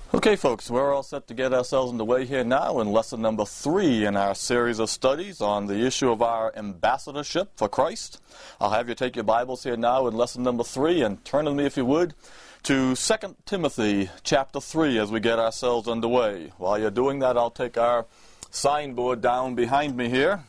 Okay, folks, we're all set to get ourselves underway here now in lesson number 3 in our series of studies on the issue of our ambassadorship for Christ. I'll have you take your Bibles here now in lesson number 3 and turn with me, if you would, to 2 Timothy chapter 3 as we get ourselves underway. While you're doing that, I'll take our signboard down behind me here.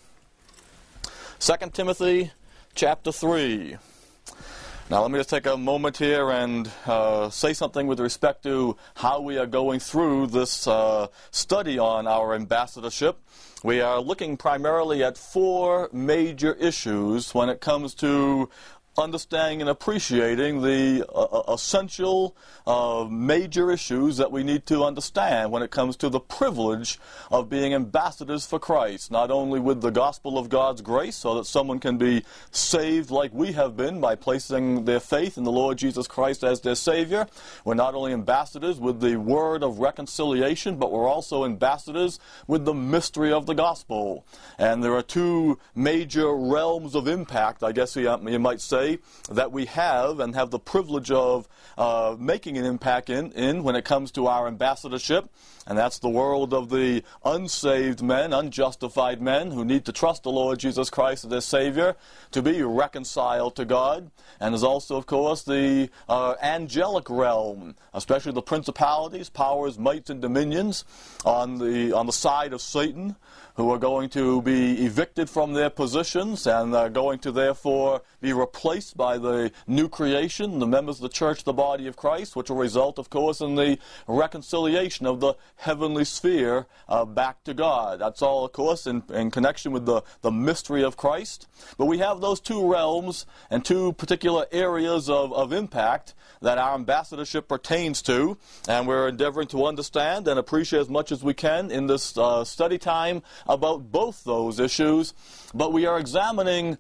2 Timothy chapter 3. Now let me just take a moment here and say something with respect to how we are going through this study on our ambassadorship. We are looking primarily at 4 major issues when it comes to understanding and appreciating the essential major issues that we need to understand when it comes to the privilege of being ambassadors for Christ, not only with the gospel of God's grace so that someone can be saved like we have been by placing their faith in the Lord Jesus Christ as their Savior. We're not only ambassadors with the word of reconciliation, but we're also ambassadors with the mystery of the gospel. And there are 2 major realms of impact, I guess you might say, that we have and have the privilege of making an impact in when it comes to our ambassadorship. And that's the world of the unsaved men, unjustified men who need to trust the Lord Jesus Christ as their Savior to be reconciled to God. And there's also, of course, the angelic realm, especially the principalities, powers, mights, and dominions on the side of Satan, who are going to be evicted from their positions and are going to therefore be replaced by the new creation, the members of the church, the body of Christ, which will result, of course, in the reconciliation of the heavenly sphere back to God. That's all, of course, in connection with the mystery of Christ. But we have those 2 realms and 2 particular areas of impact that our ambassadorship pertains to, and we're endeavoring to understand and appreciate as much as we can in this study time about both those issues. But we are examining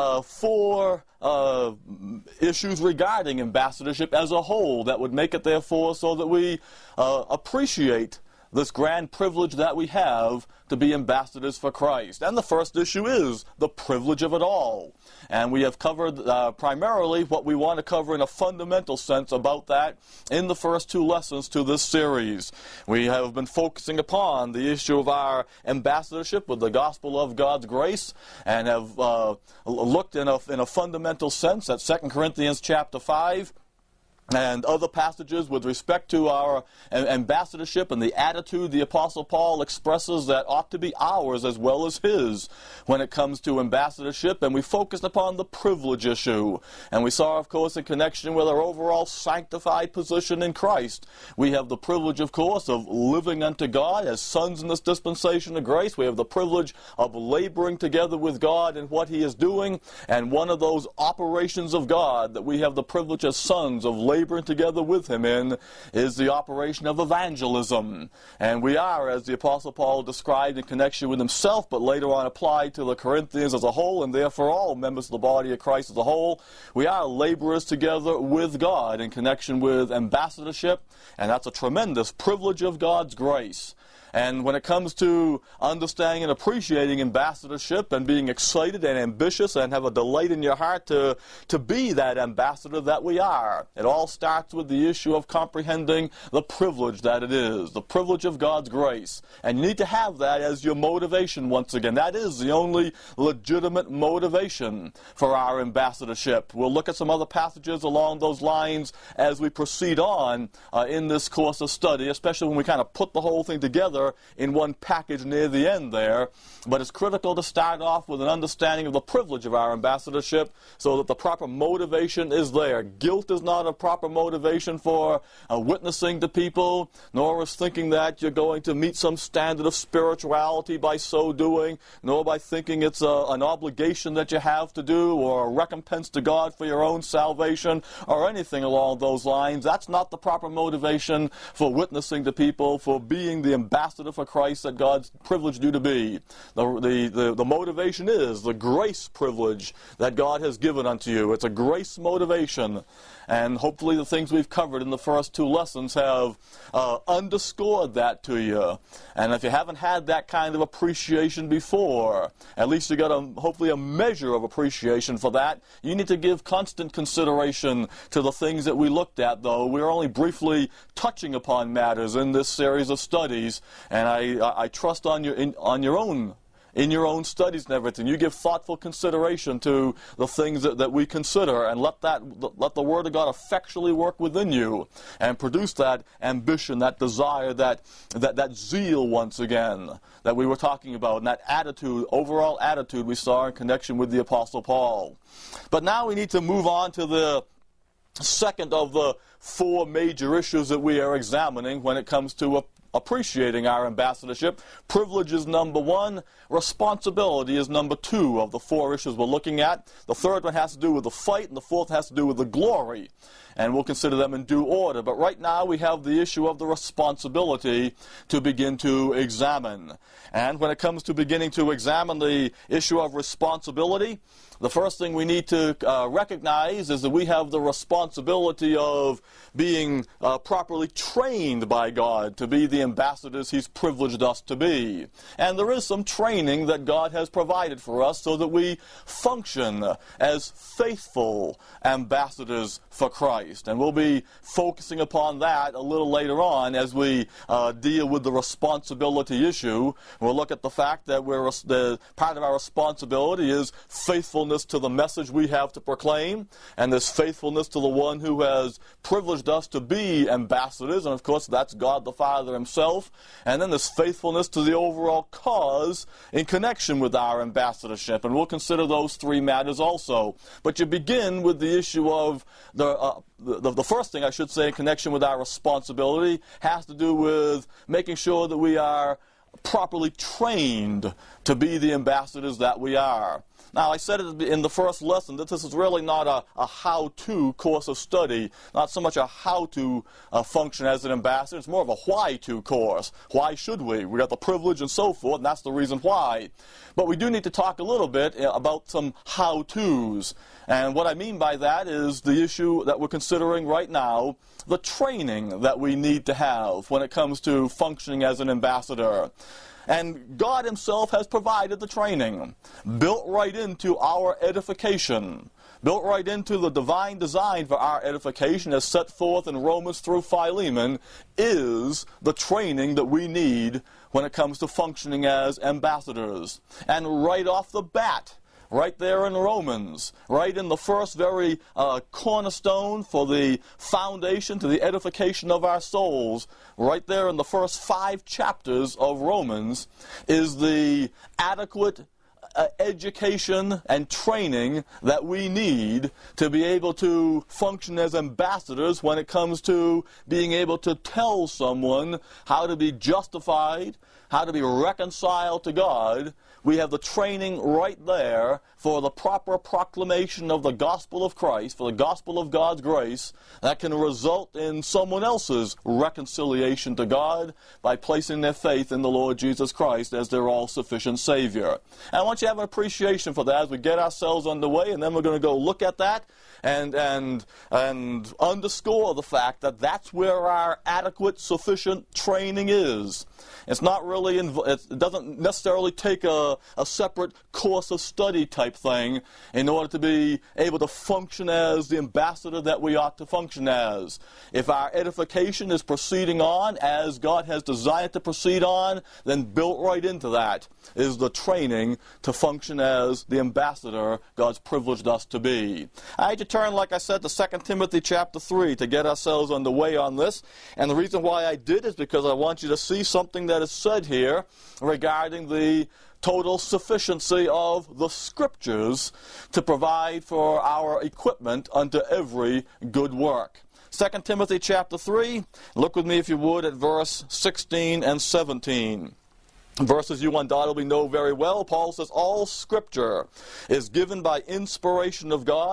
4 issues regarding ambassadorship as a whole that would make it, therefore, so that we appreciate this grand privilege that we have to be ambassadors for Christ. And the first issue is the privilege of it all. And we have covered primarily what we want to cover in a fundamental sense about that in the first 2 lessons to this series. We have been focusing upon the issue of our ambassadorship with the gospel of God's grace and have looked in a fundamental sense at 2 Corinthians chapter 5 and other passages with respect to our ambassadorship and the attitude the Apostle Paul expresses that ought to be ours as well as his when it comes to ambassadorship. And we focused upon the privilege issue. And we saw, of course, in connection with our overall sanctified position in Christ, we have the privilege, of course, of living unto God as sons in this dispensation of grace. We have the privilege of laboring together with God in what he is doing. And one of those operations of God that we have the privilege as sons of laboring together with him in is the operation of evangelism. And we are, as the Apostle Paul described in connection with himself, but later on applied to the Corinthians as a whole, and therefore all members of the body of Christ as a whole, we are laborers together with God in connection with ambassadorship, and that's a tremendous privilege of God's grace. And when it comes to understanding and appreciating ambassadorship and being excited and ambitious and have a delight in your heart to be that ambassador that we are, it all starts with the issue of comprehending the privilege that it is, the privilege of God's grace. And you need to have that as your motivation once again. That is the only legitimate motivation for our ambassadorship. We'll look at some other passages along those lines as we proceed on in this course of study, especially when we kind of put the whole thing together in one package near the end there. But it's critical to start off with an understanding of the privilege of our ambassadorship so that the proper motivation is there. Guilt is not a proper motivation for witnessing to people, nor is thinking that you're going to meet some standard of spirituality by so doing, nor by thinking it's an obligation that you have to do or a recompense to God for your own salvation or anything along those lines. That's not the proper motivation for witnessing to people, for being the ambassador ambassador for Christ that God's privileged you to be. The motivation is the grace privilege that God has given unto you. It's a grace motivation. And hopefully the things we've covered in the first two lessons have underscored that to you. And if you haven't had that kind of appreciation before, at least you got hopefully a measure of appreciation for that. You need to give constant consideration to the things that we looked at, though. We're only briefly touching upon matters in this series of studies, and I trust in your own studies and everything, you give thoughtful consideration to the things that we consider, and let the Word of God effectually work within you and produce that ambition, that desire, that zeal once again that we were talking about, and that attitude, overall attitude we saw in connection with the Apostle Paul. But now we need to move on to the second of the four major issues that we are examining when it comes to appreciating our ambassadorship. Privilege is number one. Responsibility is number two of the four issues we're looking at. The third one has to do with the fight, and the fourth has to do with the glory. And we'll consider them in due order. But right now we have the issue of the responsibility to begin to examine. And when it comes to beginning to examine the issue of responsibility, the first thing we need to recognize is that we have the responsibility of being properly trained by God to be the ambassadors He's privileged us to be. And there is some training that God has provided for us so that we function as faithful ambassadors for Christ. And we'll be focusing upon that a little later on as we deal with the responsibility issue. We'll look at the fact that part of our responsibility is faithfulness to the message we have to proclaim, and this faithfulness to the one who has privileged us to be ambassadors, and of course that's God the Father Himself, and then this faithfulness to the overall cause in connection with our ambassadorship, and we'll consider those three matters also. But you begin with the issue of the first thing I should say in connection with our responsibility has to do with making sure that we are properly trained to be the ambassadors that we are. Now, I said it in the first lesson that this is really not a how-to course of study, not so much a how-to function as an ambassador. It's more of a why-to course. Why should we? We got the privilege and so forth, and that's the reason why. But we do need to talk a little bit about some how-tos. And what I mean by that is the issue that we're considering right now, the training that we need to have when it comes to functioning as an ambassador. And God Himself has provided the training, built right into our edification, built right into the divine design for our edification as set forth in Romans through Philemon, is the training that we need when it comes to functioning as ambassadors. And right off the bat, right there in Romans, right in the first very cornerstone for the foundation to the edification of our souls, right there in the first 5 chapters of Romans, is the adequate education and training that we need to be able to function as ambassadors when it comes to being able to tell someone how to be justified, how to be reconciled to God. We have the training right there for the proper proclamation of the gospel of Christ, for the gospel of God's grace, that can result in someone else's reconciliation to God by placing their faith in the Lord Jesus Christ as their all-sufficient Savior. And I want you to have an appreciation for that as we get ourselves underway, and then we're going to go look at that and underscore the fact that that's where our adequate, sufficient training is. It's not really, it doesn't necessarily take a separate course of study type thing in order to be able to function as the ambassador that we ought to function as. If our edification is proceeding on as God has designed it to proceed on, then built right into that is the training to function as the ambassador God's privileged us to be. I had to turn, like I said, to 2 Timothy chapter 3 to get ourselves underway on this. And the reason why I did is because I want you to see something that is said here regarding the total sufficiency of the Scriptures to provide for our equipment unto every good work. 2 Timothy chapter 3, look with me if you would at verse 16 and 17. Verses you undoubtedly know very well. Paul says, all Scripture is given by inspiration of God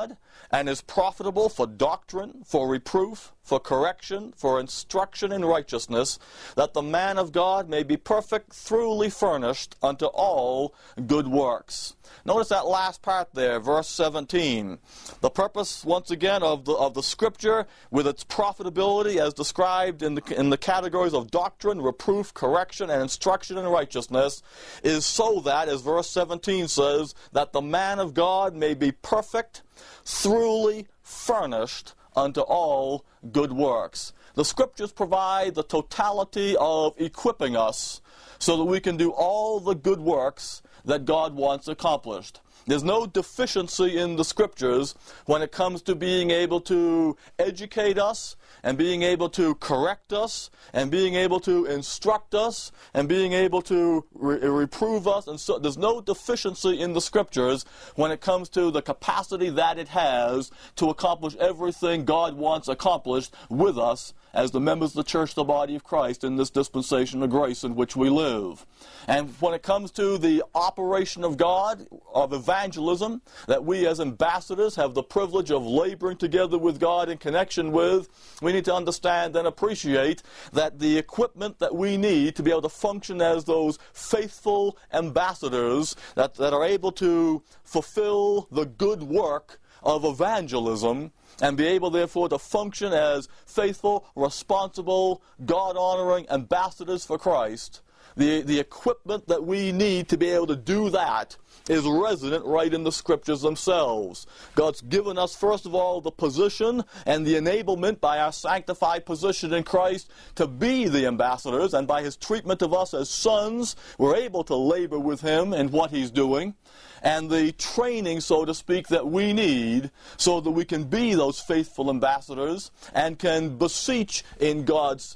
and is profitable for doctrine, for reproof, for correction, for instruction in righteousness, that the man of God may be perfect, thoroughly furnished unto all good works. Notice that last part there, verse 17. The purpose, once again, of the Scripture, with its profitability as described in the categories of doctrine, reproof, correction, and instruction in righteousness, is so that, as verse 17 says, that the man of God may be perfect, thoroughly furnished unto all good works. The Scriptures provide the totality of equipping us so that we can do all the good works that God wants accomplished. There's no deficiency in the Scriptures when it comes to being able to educate us and being able to correct us and being able to instruct us and being able to reprove us. And so there's no deficiency in the Scriptures when it comes to the capacity that it has to accomplish everything God wants accomplished with us as the members of the church, the body of Christ, in this dispensation of grace in which we live. And when it comes to the operation of God, of evangelism, that we as ambassadors have the privilege of laboring together with God in connection with, we need to understand and appreciate that the equipment that we need to be able to function as those faithful ambassadors that are able to fulfill the good work of evangelism and be able, therefore, to function as faithful, responsible, God-honoring ambassadors for Christ. The equipment that we need to be able to do that is resident right in the Scriptures themselves. God's given us, first of all, the position and the enablement by our sanctified position in Christ to be the ambassadors, and by His treatment of us as sons, we're able to labor with Him in what He's doing, and the training, so to speak, that we need so that we can be those faithful ambassadors and can beseech in God's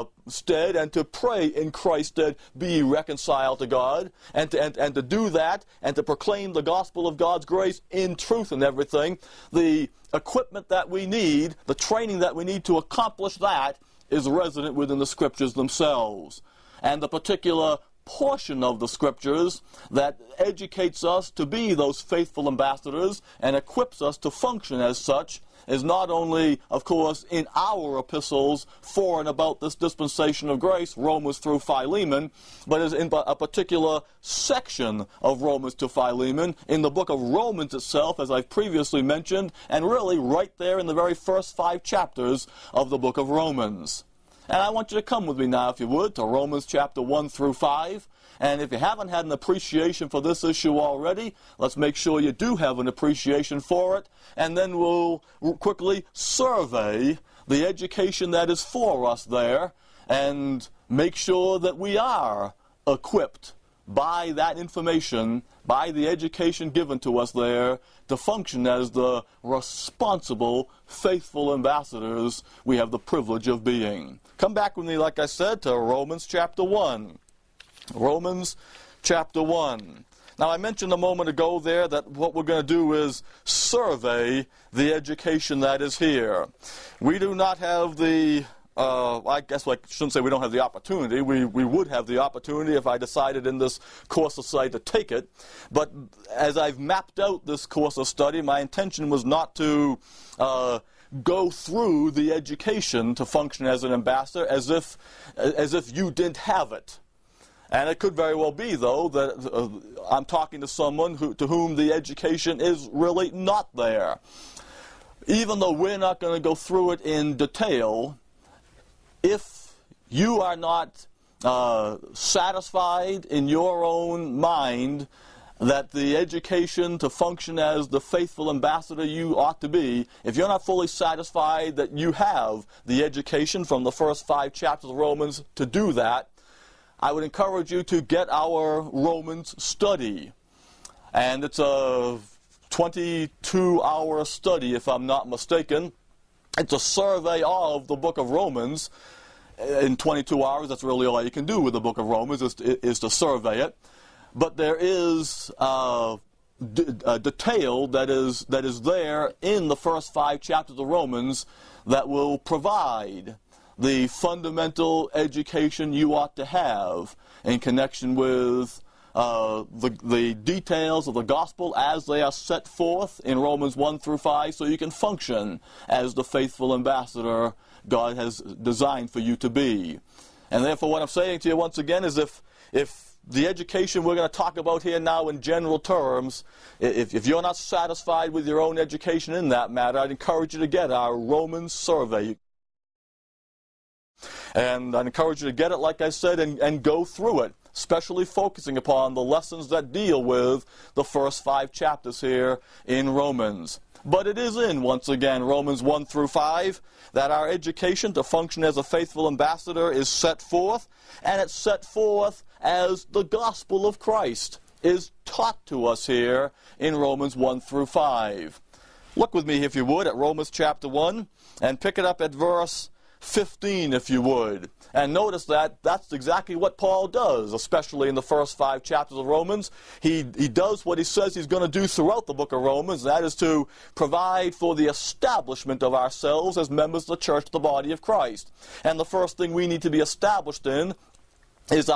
stead and to pray in Christ's stead, be reconciled to God, and to do that and to proclaim the gospel of God's grace in truth and everything. The equipment that we need, the training that we need to accomplish that, is resident within the Scriptures themselves. And the particular portion of the Scriptures that educates us to be those faithful ambassadors and equips us to function as such is not only, of course, in our epistles for and about this dispensation of grace, Romans through Philemon, but is in a particular section of Romans to Philemon in the book of Romans itself, as I've previously mentioned, and really right there in the very first 5 chapters of the book of Romans. And I want you to come with me now, if you would, to Romans chapter 1 through 5. And if you haven't had an appreciation for this issue already, let's make sure you do have an appreciation for it. And then we'll quickly survey the education that is for us there and make sure that we are equipped by that information, by the education given to us there, to function as the responsible, faithful ambassadors we have the privilege of being. Come back with me, like I said, to Romans chapter 1. Romans chapter 1. Now, I mentioned a moment ago there that what we're going to do is survey the education that is here. We do not have the I guess I shouldn't say we don't have the opportunity. We would have the opportunity if I decided in this course of study to take it. But as I've mapped out this course of study, my intention was not to go through the education to function as an ambassador as if you didn't have it. And it could very well be, though, that I'm talking to someone to whom the education is really not there. Even though we're not going to go through it in detail, if you are not satisfied in your own mind that the education to function as the faithful ambassador you ought to be, if you're not fully satisfied that you have the education from the first 5 chapters of Romans to do that, I would encourage you to get our Romans study. And it's a 22-hour study, if I'm not mistaken. It's a survey of the book of Romans in 22 hours. That's really all you can do with the book of Romans, is to survey it. But there is a detail that is there in the first 5 chapters of Romans that will provide the fundamental education you ought to have in connection with the details of the gospel as they are set forth in Romans 1 through 5 so you can function as the faithful ambassador God has designed for you to be. And therefore what I'm saying to you once again is if the education we're going to talk about here now in general terms, if you're not satisfied with your own education in that matter, I'd encourage you to get our Romans survey. And I'd encourage you to get it, like I said, and go through it, especially focusing upon the lessons that deal with the first 5 chapters here in Romans. But it is in, once again, Romans 1 through 5, that our education to function as a faithful ambassador is set forth, and it's set forth as the gospel of Christ is taught to us here in Romans 1 through 5. Look with me, if you would, at Romans chapter 1, and pick it up at verse 15, if you would. And notice that that's exactly what Paul does, especially in the first 5 chapters of Romans. He does what he says he's going to do throughout the book of Romans, that is to provide for the establishment of ourselves as members of the church, the body of Christ. And the first thing we need to be established in is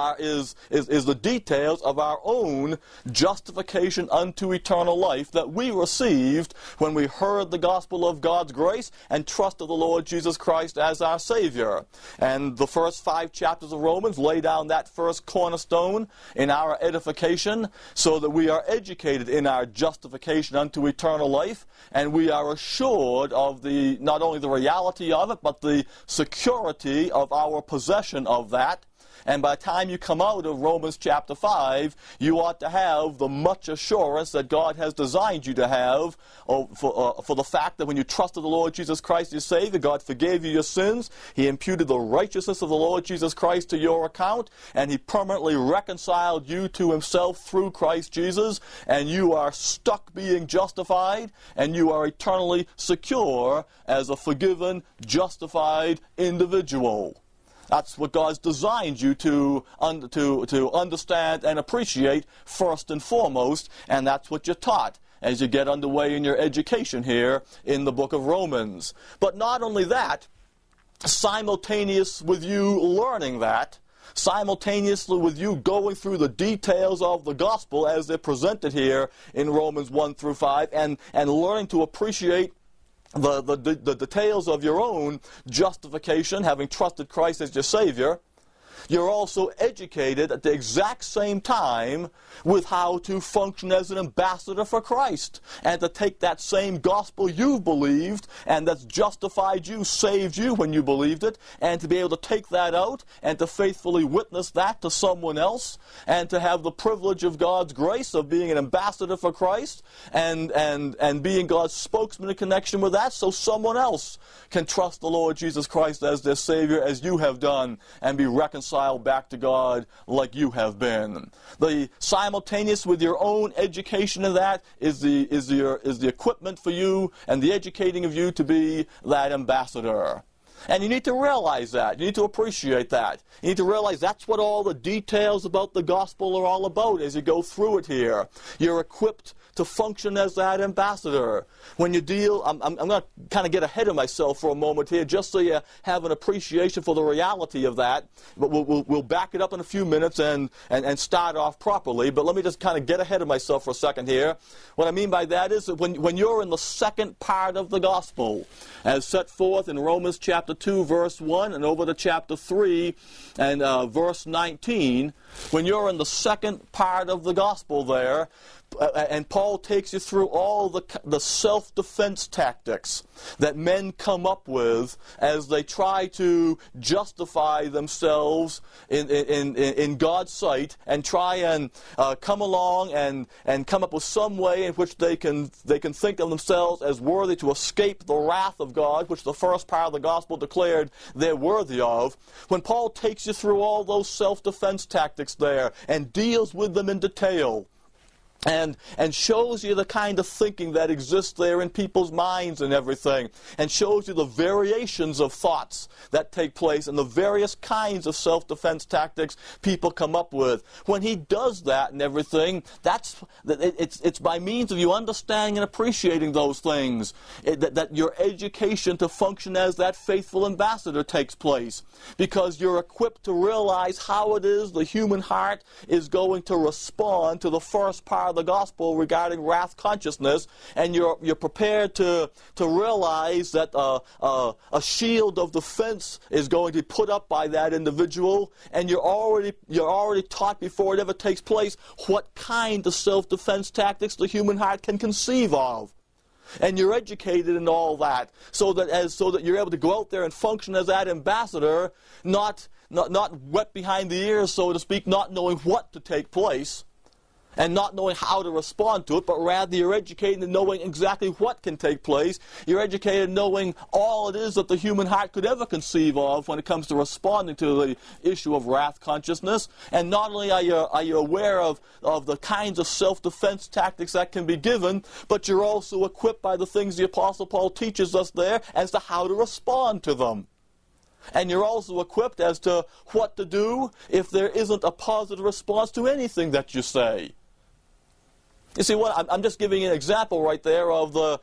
the details of our own justification unto eternal life that we received when we heard the gospel of God's grace and trusted the Lord Jesus Christ as our Savior. And the first 5 chapters of Romans lay down that first cornerstone in our edification so that we are educated in our justification unto eternal life, and we are assured of not only the reality of it, but the security of our possession of that. And by the time you come out of Romans chapter 5, you ought to have the much assurance that God has designed you to have for the fact that when you trusted the Lord Jesus Christ your Savior, God forgave you your sins, He imputed the righteousness of the Lord Jesus Christ to your account, and He permanently reconciled you to Himself through Christ Jesus, and you are stuck being justified, and you are eternally secure as a forgiven, justified individual. That's what God's designed you to understand and appreciate first and foremost, and that's what you're taught as you get underway in your education here in the book of Romans. But not only that, simultaneous with you learning that, simultaneously with you going through the details of the gospel as they're presented here in Romans 1 through 5, and learning to appreciate the details of your own justification, having trusted Christ as your Savior, you're also educated at the exact same time with how to function as an ambassador for Christ, and to take that same gospel you've believed and that's justified you, saved you when you believed it, and to be able to take that out and to faithfully witness that to someone else, and to have the privilege of God's grace of being an ambassador for Christ and being God's spokesman in connection with that, so someone else can trust the Lord Jesus Christ as their Savior as you have done and be reconciled back to God like you have been. The simultaneous with your own education of that is the equipment for you and the educating of you to be that ambassador. And you need to realize that. You need to appreciate that. You need to realize that's what all the details about the gospel are all about as you go through it here. You're equipped to function as that ambassador. When you deal, I'm going to kind of get ahead of myself for a moment here just so you have an appreciation for the reality of that. But we'll back it up in a few minutes and start off properly. But let me just kind of get ahead of myself for a second here. What I mean by that is that when you're in the second part of the gospel, as set forth in Romans chapter 2, verse 1, and over to chapter 3 and verse 19, when you're in the second part of the gospel there, and Paul takes you through all the self-defense tactics that men come up with as they try to justify themselves in God's sight, and try and come along and come up with some way in which they can think of themselves as worthy to escape the wrath of God, which the first part of the gospel declared they're worthy of. When Paul takes you through all those self-defense tactics there and deals with them in detail, and shows you the kind of thinking that exists there in people's minds and everything, and shows you the variations of thoughts that take place and the various kinds of self-defense tactics people come up with. When he does that and everything, it's by means of you understanding and appreciating those things that your education to function as that faithful ambassador takes place, because you're equipped to realize how it is the human heart is going to respond to the first part of the gospel regarding wrath consciousness, and you're prepared to realize that a shield of defense is going to be put up by that individual, and you're already taught before it ever takes place what kind of self-defense tactics the human heart can conceive of. And you're educated in all that, so that you're able to go out there and function as that ambassador, not wet behind the ears, so to speak, not knowing what to take place, and not knowing how to respond to it, but rather you're educated in knowing exactly what can take place. You're educated in knowing all it is that the human heart could ever conceive of when it comes to responding to the issue of wrath consciousness. And not only are you aware of the kinds of self-defense tactics that can be given, but you're also equipped by the things the Apostle Paul teaches us there as to how to respond to them. And you're also equipped as to what to do if there isn't a positive response to anything that you say. You see what? I'm just giving an example right there of the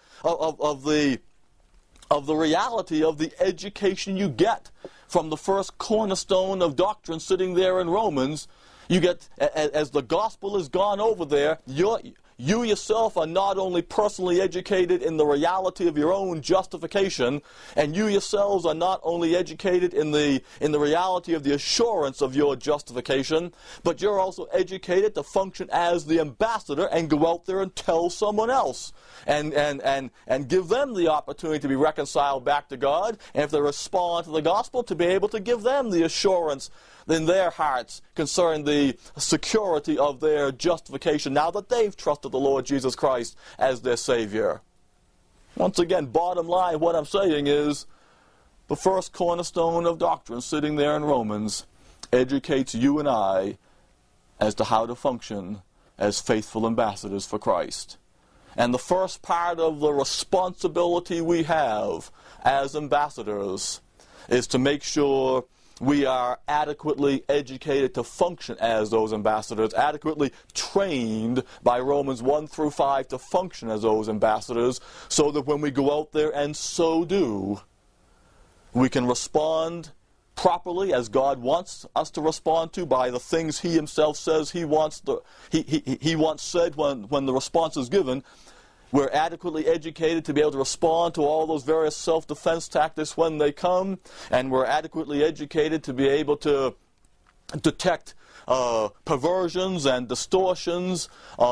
reality of the education you get from the first cornerstone of doctrine sitting there in Romans. You get, as the gospel has gone over there, you yourself are not only personally educated in the reality of your own justification, and you yourselves are not only educated in the reality of the assurance of your justification, but you're also educated to function as the ambassador and go out there and tell someone else and give them the opportunity to be reconciled back to God, and if they respond to the gospel, to be able to give them the assurance in their hearts concerning the security of their justification now that they've trusted the Lord Jesus Christ as their Savior. Once again, bottom line, what I'm saying is the first cornerstone of doctrine sitting there in Romans educates you and I as to how to function as faithful ambassadors for Christ. And the first part of the responsibility we have as ambassadors is to make sure we are adequately educated to function as those ambassadors, adequately trained by Romans 1 through 5 to function as those ambassadors, so that when we go out there and so do, we can respond properly as God wants us to respond to by the things He Himself says He wants said when the response is given. We're adequately educated to be able to respond to all those various self-defense tactics when they come, and we're adequately educated to be able to detect perversions and distortions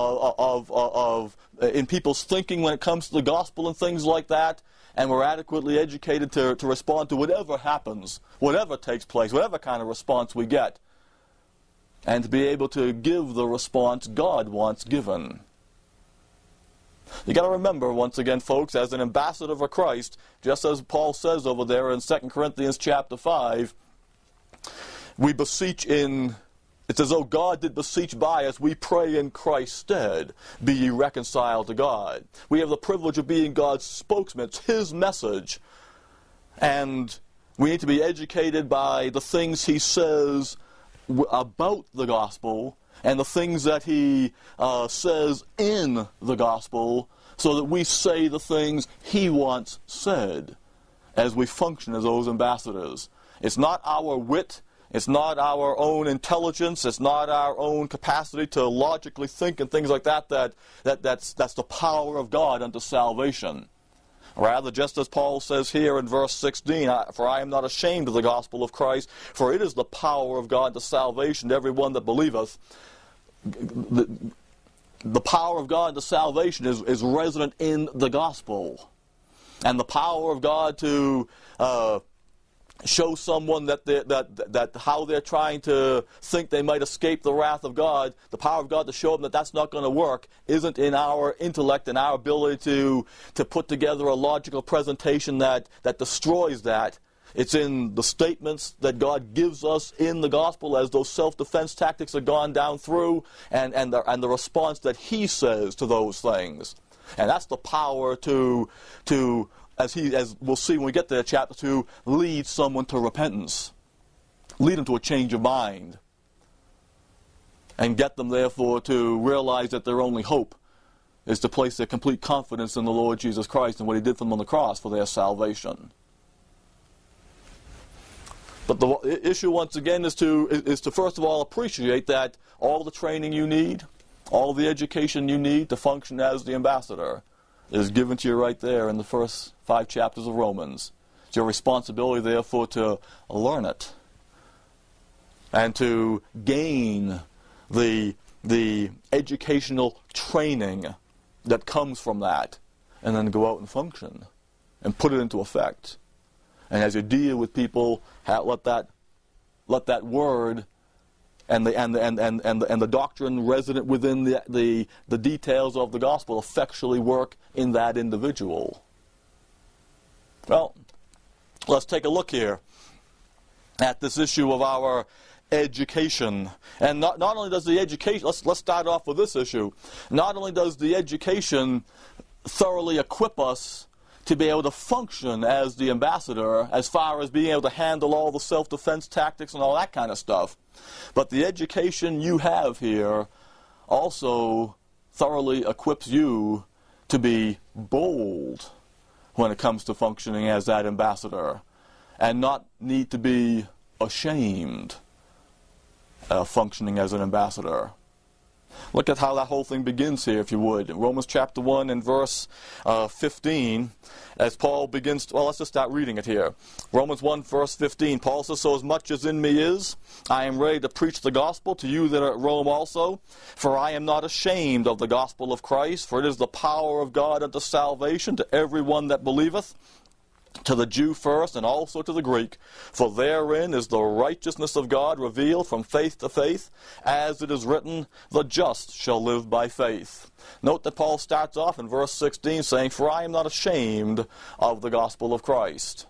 in people's thinking when it comes to the gospel and things like that, and we're adequately educated to respond to whatever happens, whatever takes place, whatever kind of response we get, and to be able to give the response God wants given. You got to remember, once again, folks, as an ambassador for Christ, just as Paul says over there in 2 Corinthians chapter 5, we beseech it's as though God did beseech by us, we pray in Christ's stead, be ye reconciled to God. We have the privilege of being God's spokesman. It's His message. And we need to be educated by the things He says about the gospel, and the things that He says in the gospel, so that we say the things He wants said as we function as those ambassadors. It's not our wit, it's not our own intelligence, it's not our own capacity to logically think and things like that's the power of God unto salvation. Rather, just as Paul says here in verse 16, for I am not ashamed of the gospel of Christ, for it is the power of God to salvation to every one that believeth. The power of God to salvation is resident in the gospel. And the power of God to show someone that how they're trying to think they might escape the wrath of God, the power of God to show them that that's not going to work, isn't in our intellect and our ability to put together a logical presentation that destroys that. It's in the statements that God gives us in the gospel as those self-defense tactics are gone down through, and the response that He says to those things. And that's the power to as we'll see when we get there, chapter 2, lead someone to repentance. Lead them to a change of mind. And get them, therefore, to realize that their only hope is to place their complete confidence in the Lord Jesus Christ and what He did for them on the cross for their salvation. But the issue, once again, is to first of all appreciate that all the training you need, all the education you need to function as the ambassador is given to you right there in the first 5 chapters of Romans. It's your responsibility, therefore, to learn it and to gain the educational training that comes from that, and then go out and function and put it into effect. And as you deal with people, let that word and the doctrine resident within the details of the gospel effectually work in that individual. Well, let's take a look here at this issue of our education. And not only does the education, let's start off with this issue. Not only does the education thoroughly equip us to be able to function as the ambassador, as far as being able to handle all the self-defense tactics and all that kind of stuff, but the education you have here also thoroughly equips you to be bold when it comes to functioning as that ambassador, and not need to be ashamed of functioning as an ambassador. Look at how that whole thing begins here, if you would. In Romans chapter 1 and verse 15, as Paul begins, well, let's just start reading it here. Romans 1 verse 15, Paul says, "So as much as in me is, I am ready to preach the gospel to you that are at Rome also. For I am not ashamed of the gospel of Christ, for it is the power of God unto salvation to everyone that believeth, to the Jew first, and also to the Greek. For therein is the righteousness of God revealed from faith to faith, as it is written, the just shall live by faith." Note that Paul starts off in verse 16 saying, "For I am not ashamed of the gospel of Christ."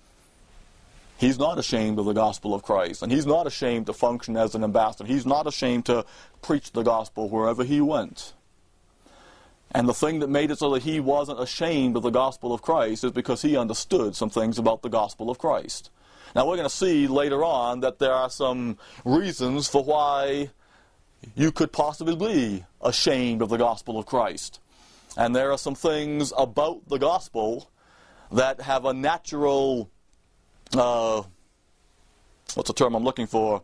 He's not ashamed of the gospel of Christ, and he's not ashamed to function as an ambassador. He's not ashamed to preach the gospel wherever he went. And the thing that made it so that he wasn't ashamed of the gospel of Christ is because he understood some things about the gospel of Christ. Now we're going to see later on that there are some reasons for why you could possibly be ashamed of the gospel of Christ. And there are some things about the gospel that have a natural, what's the term I'm looking for?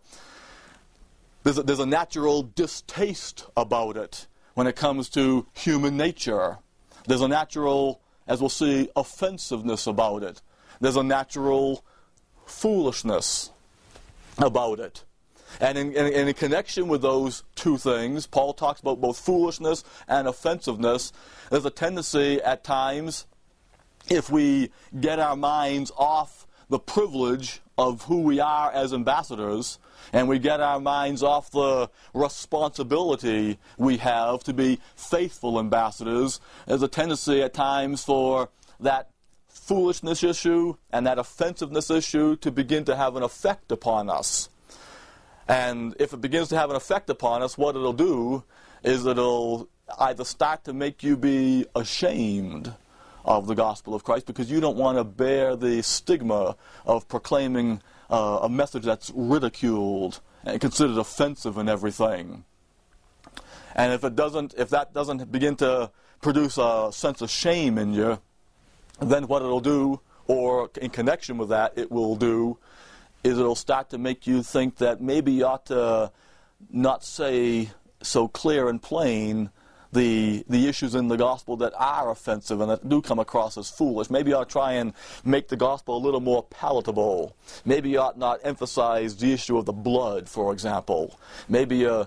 There's a natural distaste about it. When it comes to human nature, there's a natural, as we'll see, offensiveness about it. There's a natural foolishness about it. And in connection with those two things, Paul talks about both foolishness and offensiveness. There's a tendency at times, if we get our minds off the privilege of who we are as ambassadors, and we get our minds off the responsibility we have to be faithful ambassadors, there's a tendency at times for that foolishness issue and that offensiveness issue to begin to have an effect upon us. And if it begins to have an effect upon us, what it'll do is it'll either start to make you be ashamed of the gospel of Christ because you don't want to bear the stigma of proclaiming a message that's ridiculed and considered offensive and everything. And if that doesn't begin to produce a sense of shame in you, then what it'll do, or in connection with that, it will do, is it'll start to make you think that maybe you ought to not say so clear and plain the issues in the gospel that are offensive and that do come across as foolish. Maybe you ought to try and make the gospel a little more palatable. Maybe you ought not emphasize the issue of the blood, for example. Maybe you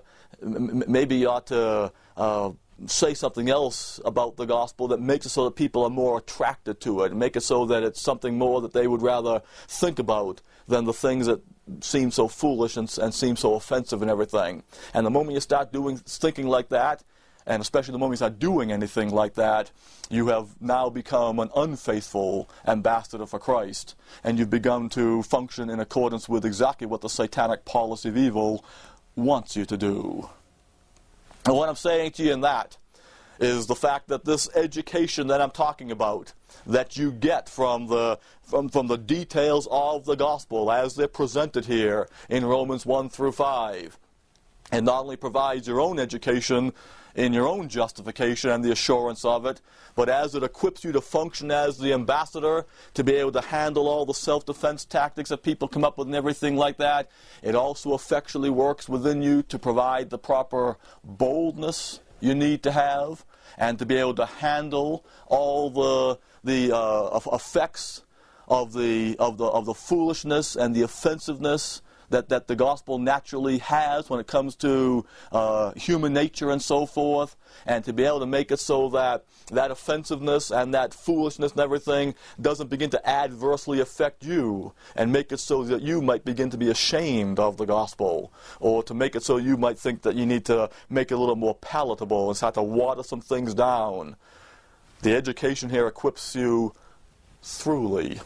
ought to say something else about the gospel that makes it so that people are more attracted to it, and make it so that it's something more that they would rather think about than the things that seem so foolish and seem so offensive and everything. And the moment you start thinking like that, and especially the moment you start doing anything like that, you have now become an unfaithful ambassador for Christ, and you've begun to function in accordance with exactly what the satanic policy of evil wants you to do. And what I'm saying to you in that is the fact that this education that I'm talking about, that you get from the details of the gospel as they're presented here in Romans 1 through 5, and not only provides your own education in your own justification and the assurance of it, but as it equips you to function as the ambassador, to be able to handle all the self-defense tactics that people come up with and everything like that, it also effectually works within you to provide the proper boldness you need to have, and to be able to handle all the effects of the foolishness and the offensiveness that the gospel naturally has when it comes to human nature and so forth, and to be able to make it so that that offensiveness and that foolishness and everything doesn't begin to adversely affect you, and make it so that you might begin to be ashamed of the gospel, or to make it so you might think that you need to make it a little more palatable and start to water some things down. The education here equips you thoroughly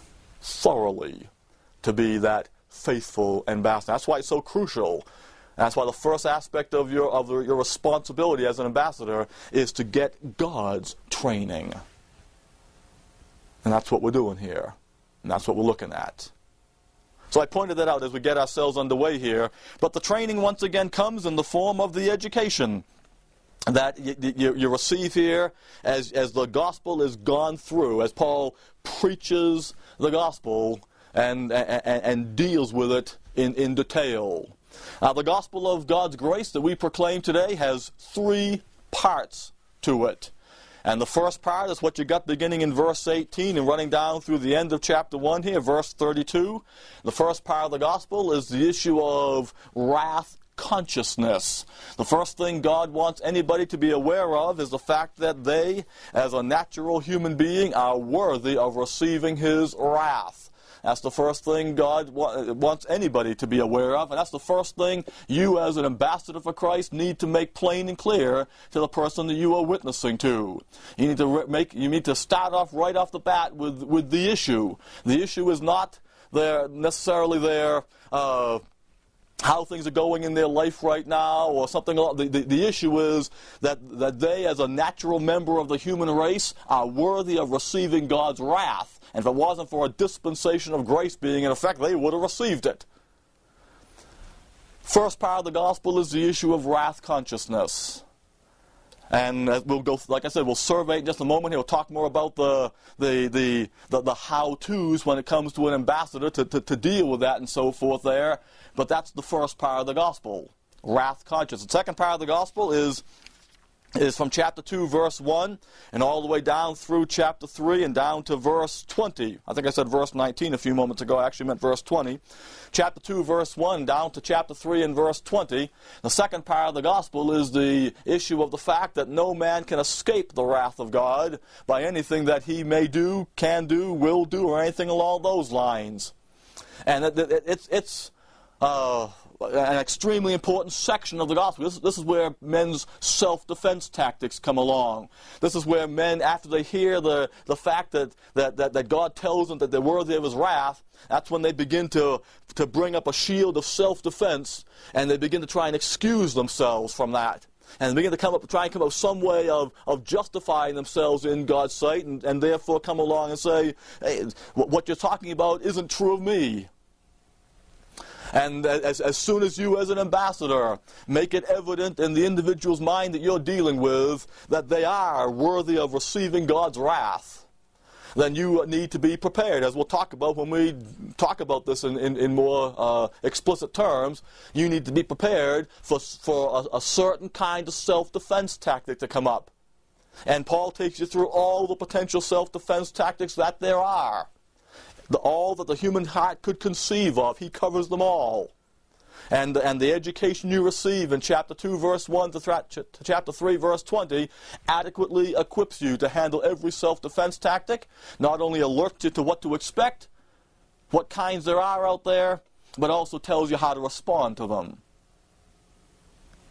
to be that faithful ambassador. That's why it's so crucial. That's why the first aspect of your responsibility as an ambassador is to get God's training. And that's what we're doing here. And that's what we're looking at. So I pointed that out as we get ourselves underway here. But the training, once again, comes in the form of the education that you receive here as the gospel is gone through, as Paul preaches the gospel and deals with it in detail. The gospel of God's grace that we proclaim today has 3 parts to it. And the first part is what you got beginning in verse 18 and running down through the end of chapter 1 here, verse 32. The first part of the gospel is the issue of wrath consciousness. The first thing God wants anybody to be aware of is the fact that they, as a natural human being, are worthy of receiving His wrath. That's the first thing God wants anybody to be aware of, and that's the first thing you as an ambassador for Christ need to make plain and clear to the person that you are witnessing to. You need to start off right off the bat with the issue. The issue is not necessarily how things are going in their life right now or something. The issue is that they, as a natural member of the human race, are worthy of receiving God's wrath. And if it wasn't for a dispensation of grace being in effect, they would have received it. First part of the gospel is the issue of wrath consciousness. And we'll go, like I said, we'll survey it in just a moment. We'll talk more about the how-tos when it comes to an ambassador to deal with that and so forth there. But that's the first part of the gospel, wrath conscious. The second part of the gospel is from chapter 2, verse 1, and all the way down through chapter 3 and down to verse 20. I think I said verse 19 a few moments ago. I actually meant verse 20. Chapter 2, verse 1, down to chapter 3 and verse 20. The second part of the gospel is the issue of the fact that no man can escape the wrath of God by anything that he may do, can do, will do, or anything along those lines. And it's an extremely important section of the gospel. This is where men's self-defense tactics come along. This is where men, after they hear the fact that God tells them that they're worthy of His wrath, that's when they begin to bring up a shield of self-defense, and they begin to try and excuse themselves from that. And they begin to try and come up with some way of justifying themselves in God's sight, and therefore come along and say, hey, what you're talking about isn't true of me. And as soon as you, as an ambassador, make it evident in the individual's mind that you're dealing with that they are worthy of receiving God's wrath, then you need to be prepared. As we'll talk about when we talk about this in more explicit terms, you need to be prepared for a certain kind of self-defense tactic to come up. And Paul takes you through all the potential self-defense tactics that there are. All that the human heart could conceive of, he covers them all. And the education you receive in chapter 2, verse 1 to chapter 3, verse 20, adequately equips you to handle every self-defense tactic, not only alerts you to what to expect, what kinds there are out there, but also tells you how to respond to them.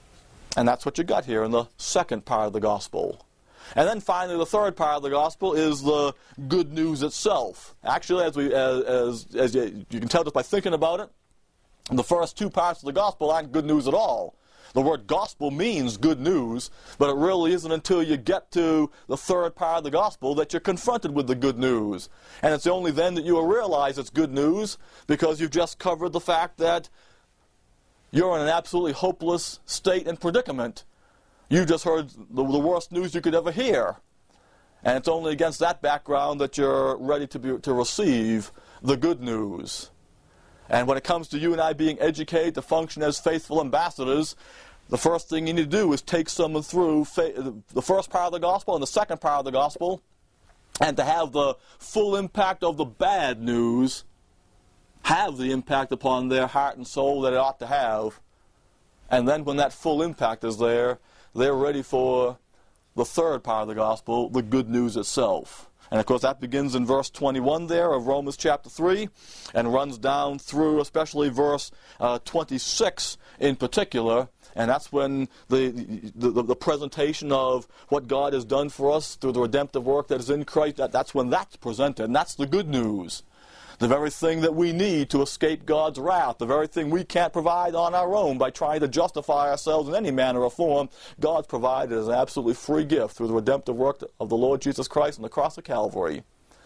And that's what you got here in the second part of the gospel. And then finally, the third part of the gospel is the good news itself. Actually, as you can tell just by thinking about it, the first two parts of the gospel aren't good news at all. The word gospel means good news, but it really isn't until you get to the third part of the gospel that you're confronted with the good news. And it's only then that you will realize it's good news, because you've just covered the fact that you're in an absolutely hopeless state and predicament. You just heard the worst news you could ever hear. And it's only against that background that you're ready to receive the good news. And when it comes to you and I being educated to function as faithful ambassadors, the first thing you need to do is take someone through the first part of the gospel and the second part of the gospel, and to have the full impact of the bad news have the impact upon their heart and soul that it ought to have. And then when that full impact is there, they're ready for the third part of the gospel, the good news itself. And of course that begins in verse 21 there of Romans chapter 3 and runs down through especially verse 26 in particular. And that's when the presentation of what God has done for us through the redemptive work that is in Christ, that's when that's presented. And that's the good news. The very thing that we need to escape God's wrath, the very thing we can't provide on our own by trying to justify ourselves in any manner or form, God's provided as an absolutely free gift through the redemptive work of the Lord Jesus Christ on the cross of Calvary.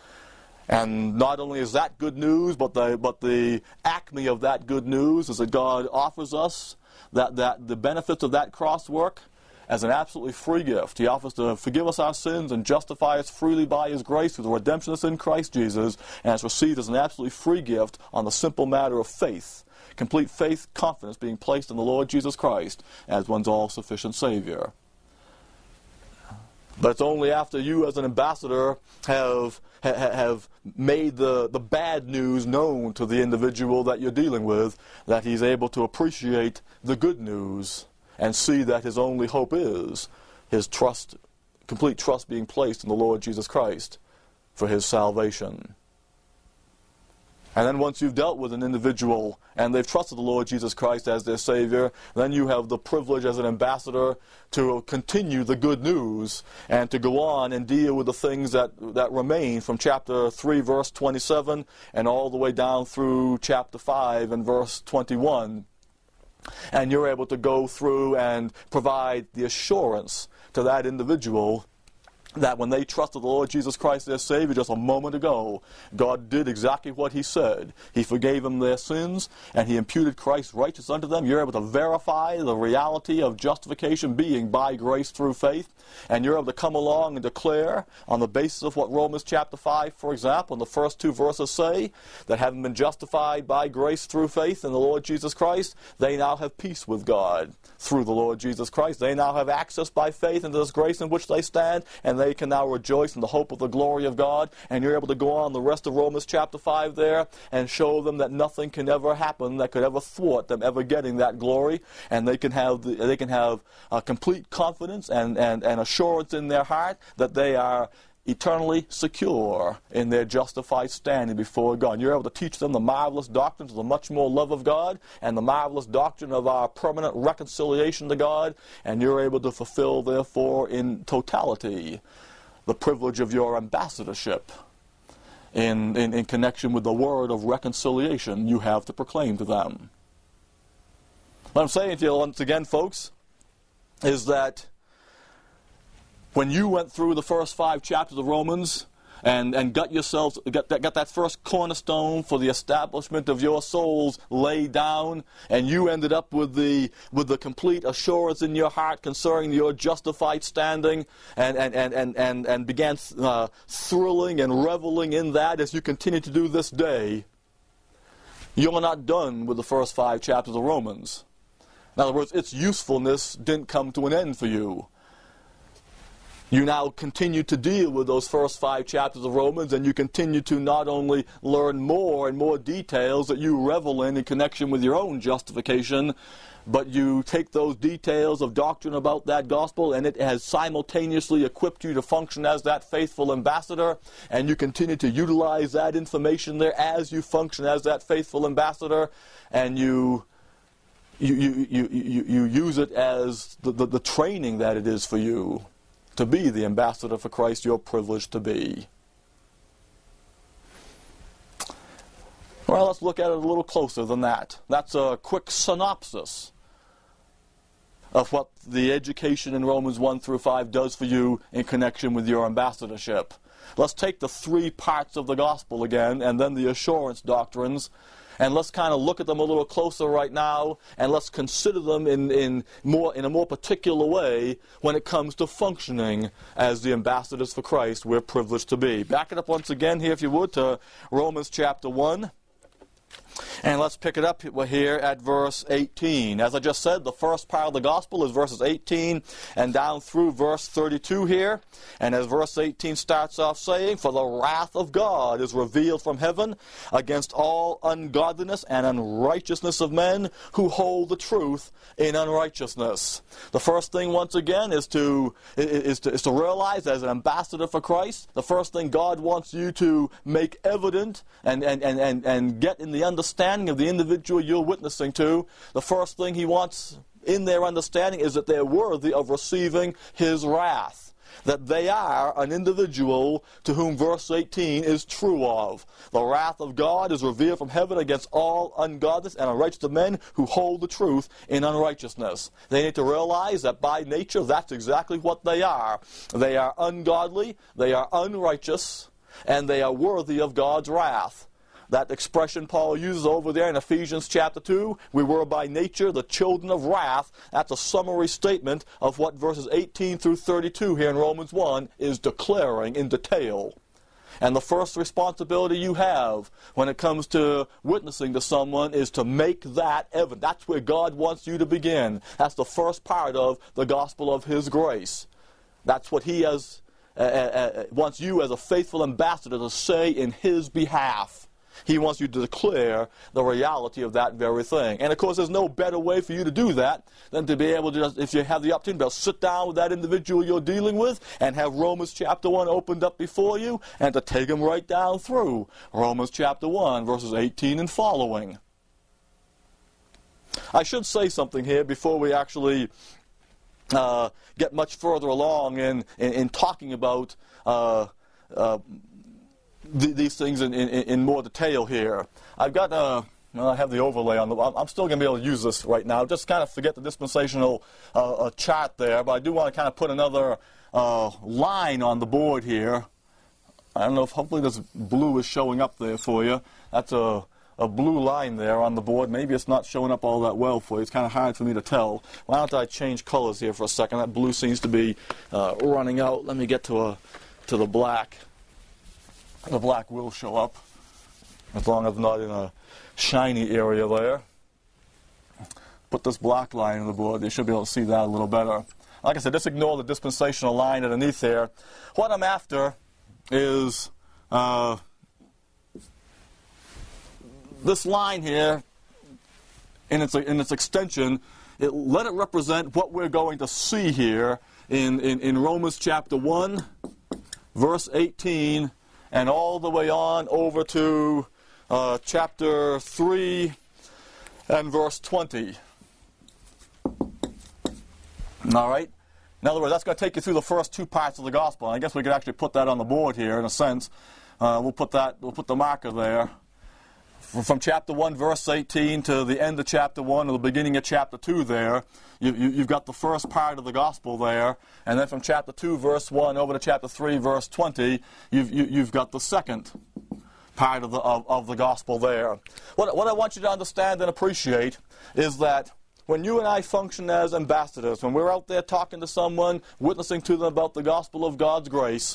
And not only is that good news, but the acme of that good news is that God offers us that the benefits of that cross work as an absolutely free gift. He offers to forgive us our sins and justify us freely by His grace through the redemption that's in Christ Jesus, and it's received as an absolutely free gift on the simple matter of faith. Complete faith, confidence being placed in the Lord Jesus Christ as one's all-sufficient Savior. But it's only after you as an ambassador have made the bad news known to the individual that you're dealing with that he's able to appreciate the good news and see that his only hope is his trust, complete trust being placed in the Lord Jesus Christ for his salvation. And then once you've dealt with an individual and they've trusted the Lord Jesus Christ as their Savior, then you have the privilege as an ambassador to continue the good news and to go on and deal with the things that remain from chapter 3, verse 27, and all the way down through chapter 5 and verse 21. And you're able to go through and provide the assurance to that individual that when they trusted the Lord Jesus Christ their Savior just a moment ago, God did exactly what He said. He forgave them their sins, and He imputed Christ's righteousness unto them. You're able to verify the reality of justification being by grace through faith, and you're able to come along and declare on the basis of what Romans chapter 5, for example, in the first two verses say, that having been justified by grace through faith in the Lord Jesus Christ, they now have peace with God through the Lord Jesus Christ. They now have access by faith into this grace in which they stand, and they can now rejoice in the hope of the glory of God. And you're able to go on the rest of Romans chapter 5 there and show them that nothing can ever happen that could ever thwart them ever getting that glory, and they can have complete confidence and assurance in their heart that they are eternally secure in their justified standing before God. You're able to teach them the marvelous doctrines of the much more love of God and the marvelous doctrine of our permanent reconciliation to God, and you're able to fulfill, therefore, in totality, the privilege of your ambassadorship in connection with the word of reconciliation you have to proclaim to them. What I'm saying to you once again, folks, is that when you went through the first 5 chapters of Romans and got that first cornerstone for the establishment of your souls laid down, and you ended up with the complete assurance in your heart concerning your justified standing, and began thrilling and reveling in that as you continue to do this day, you're not done with the first 5 chapters of Romans. In other words, its usefulness didn't come to an end for you. You now continue to deal with those first 5 chapters of Romans, and you continue to not only learn more and more details that you revel in connection with your own justification, but you take those details of doctrine about that gospel, and it has simultaneously equipped you to function as that faithful ambassador, and you continue to utilize that information there as you function as that faithful ambassador, and you you use it as the training that it is for you to be the ambassador for Christ you're privileged to be. Well, let's look at it a little closer than that. That's a quick synopsis of what the education in Romans 1 through 5 does for you in connection with your ambassadorship. Let's take the three parts of the gospel again, and then the assurance doctrines, and let's kind of look at them a little closer right now, and let's consider them in a more particular way when it comes to functioning as the ambassadors for Christ we're privileged to be. Back it up once again here, if you would, to Romans chapter 1. And let's pick it up here at verse 18. As I just said, the first part of the gospel is verses 18 and down through verse 32 here. And as verse 18 starts off saying, "For the wrath of God is revealed from heaven against all ungodliness and unrighteousness of men who hold the truth in unrighteousness." The first thing, once again, is to realize, as an ambassador for Christ, the first thing God wants you to make evident and get in the understanding of the individual you're witnessing to, the first thing he wants in their understanding is that they're worthy of receiving his wrath. That they are an individual to whom verse 18 is true of. The wrath of God is revealed from heaven against all ungodliness and unrighteous men who hold the truth in unrighteousness. They need to realize that by nature that's exactly what they are. They are ungodly, they are unrighteous, and they are worthy of God's wrath. That expression Paul uses over there in Ephesians chapter 2, we were by nature the children of wrath. That's a summary statement of what verses 18 through 32 here in Romans 1 is declaring in detail. And the first responsibility you have when it comes to witnessing to someone is to make that evident. That's where God wants you to begin. That's the first part of the gospel of his grace. That's what he wants you as a faithful ambassador to say in his behalf. He wants you to declare the reality of that very thing. And of course, there's no better way for you to do that than to be able to, just, if you have the opportunity, to sit down with that individual you're dealing with and have Romans chapter 1 opened up before you and to take them right down through Romans chapter 1, verses 18 and following. I should say something here before we actually get much further along in talking about these things in more detail here. I've got I have the overlay on I'm still going to be able to use this right now. Just kind of forget the dispensational chart there, but I do want to kind of put another line on the board here. I don't know if hopefully this blue is showing up there for you. That's a blue line there on the board. Maybe it's not showing up all that well for you. It's kind of hard for me to tell. Why don't I change colors here for a second? That blue seems to be running out. Let me get to the black. The black will show up, as long as not in a shiny area there. Put this black line on the board. You should be able to see that a little better. Like I said, just ignore the dispensational line underneath there. What I'm after is this line here, in its extension. Let it represent what we're going to see here in Romans chapter 1, verse 18, and all the way on over to chapter 3 and verse 20. All right? In other words, that's going to take you through the first two parts of the gospel. And I guess we could actually put that on the board here in a sense. We'll put the marker there. From chapter 1, verse 18 to the end of chapter 1 or the beginning of chapter 2 there, you've got the first part of the gospel there. And then from chapter 2, verse 1 over to chapter 3, verse 20, you've got the second part of the gospel there. What I want you to understand and appreciate is that when you and I function as ambassadors, when we're out there talking to someone, witnessing to them about the gospel of God's grace,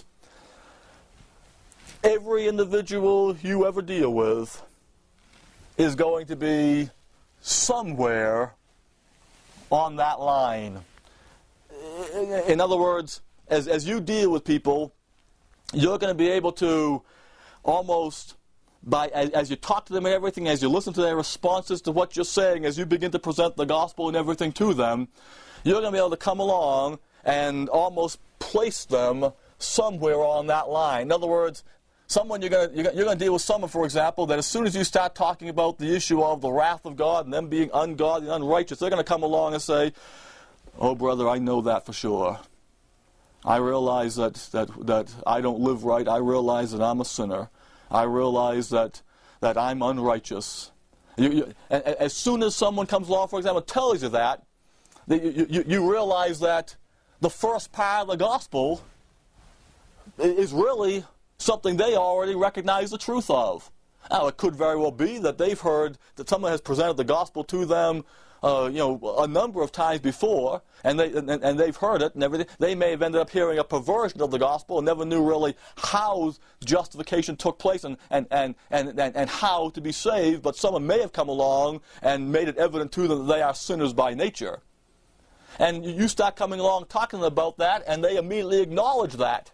every individual you ever deal with is going to be somewhere on that line. In other words, as you deal with people, you're going to be able to almost, as you talk to them and everything, as you listen to their responses to what you're saying, as you begin to present the gospel and everything to them, you're going to be able to come along and almost place them somewhere on that line. In other words, Someone you're going to deal with someone, for example, that as soon as you start talking about the issue of the wrath of God and them being ungodly and unrighteous, they're going to come along and say, "Oh, brother, I know that for sure. I realize that I don't live right. I realize that I'm a sinner. I realize that I'm unrighteous." And as soon as someone comes along, for example, and tells you that, you realize that the first part of the gospel is really something they already recognize the truth of. Now, it could very well be that they've heard that someone has presented the gospel to them, a number of times before, and they've heard it and everything. They may have ended up hearing a perversion of the gospel and never knew really how justification took place and how to be saved. But someone may have come along and made it evident to them that they are sinners by nature. And you start coming along talking about that, and they immediately acknowledge that.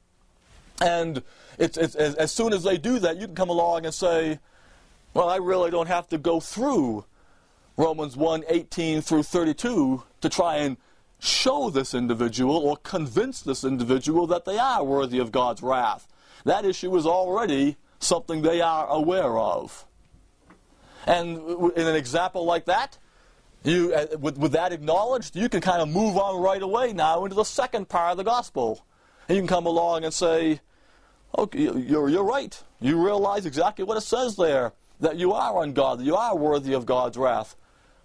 And it's as soon as they do that, you can come along and say, "Well, I really don't have to go through Romans 1:18 through 32 to try and show this individual or convince this individual that they are worthy of God's wrath. That issue is already something they are aware of." And in an example like that, with that acknowledged, you can kind of move on right away now into the second part of the gospel. And you can come along and say, "Okay, you're right. You realize exactly what it says there, that you are ungodly, you are worthy of God's wrath.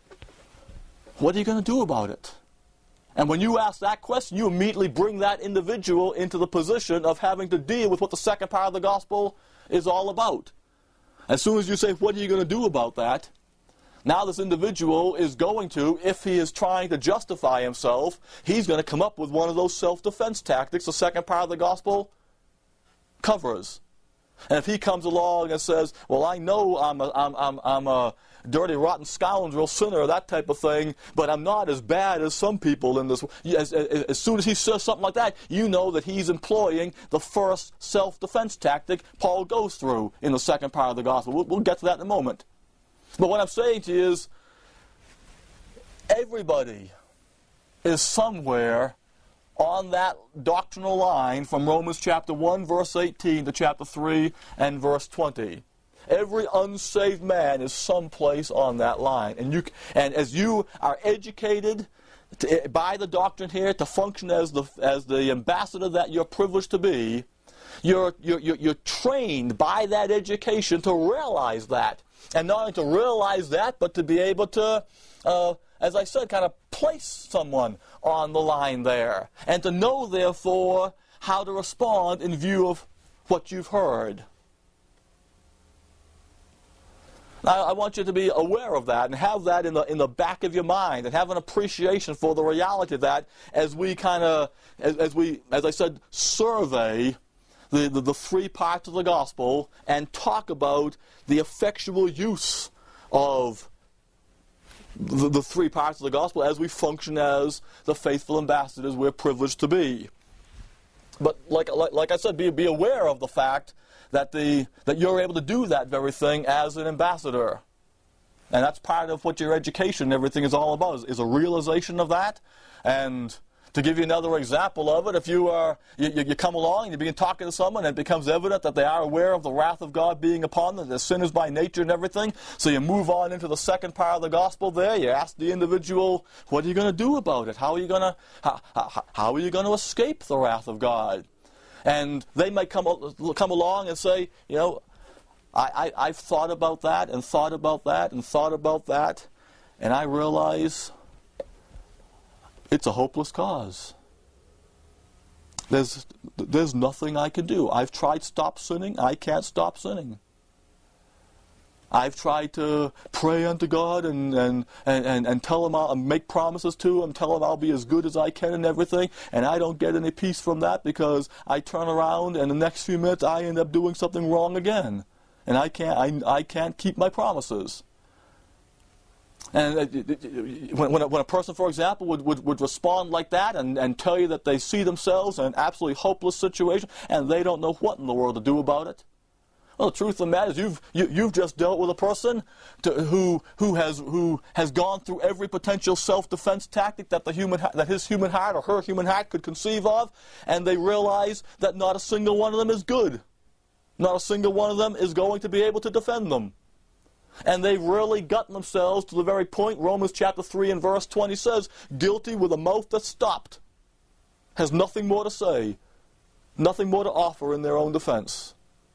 What are you going to do about it?" And when you ask that question, you immediately bring that individual into the position of having to deal with what the second part of the gospel is all about. As soon as you say, "What are you going to do about that?" now this individual is going to, if he is trying to justify himself, he's going to come up with one of those self-defense tactics the second part of the gospel covers. And if he comes along and says, "Well, I know I'm a dirty, rotten scoundrel, sinner," that type of thing, "but I'm not as bad as some people in this," as soon as he says something like that, you know that he's employing the first self-defense tactic Paul goes through in the second part of the gospel. We'll get to that in a moment. But what I'm saying to you is, everybody is somewhere on that doctrinal line from Romans chapter 1, verse 18 to chapter 3 and verse 20. Every unsaved man is someplace on that line. And as you are educated by the doctrine here to function as the ambassador that you're privileged to be, you're trained by that education to realize that. And not only to realize that, but to be able to, as I said, kind of place someone on the line there. And to know, therefore, how to respond in view of what you've heard. Now, I want you to be aware of that and have that in the back of your mind and have an appreciation for the reality of that as we kind of, as I said, survey the three parts of the gospel and talk about the effectual use of the three parts of the gospel as we function as the faithful ambassadors we're privileged to be. But like I said, be aware of the fact that you're able to do that very thing as an ambassador. And that's part of what your education and everything is all about, is a realization of that. And to give you another example of it, if you come along and you begin talking to someone and it becomes evident that they are aware of the wrath of God being upon them, they're sinners by nature and everything, so you move on into the second part of the gospel there, you ask the individual, what are you going to do about it? How are you going to escape the wrath of God? And they might come along and say, I've thought about that and thought about that and thought about that, and I realize it's a hopeless cause. There's nothing I can do. I've tried to stop sinning. I can't stop sinning. I've tried to pray unto God and tell Him I'll make promises to Him, tell Him I'll be as good as I can and everything, and I don't get any peace from that because I turn around and the next few minutes I end up doing something wrong again, and I can't keep my promises. And when a person, for example, would respond like that and tell you that they see themselves in an absolutely hopeless situation and they don't know what in the world to do about it. Well, the truth of the matter is you've just dealt with a person who has gone through every potential self-defense tactic that his human heart or her human heart could conceive of, and they realize that not a single one of them is good. Not a single one of them is going to be able to defend them. And they've really gotten themselves to the very point Romans chapter 3 and verse 20 says, guilty with a mouth that's stopped, has nothing more to say, nothing more to offer in their own defense.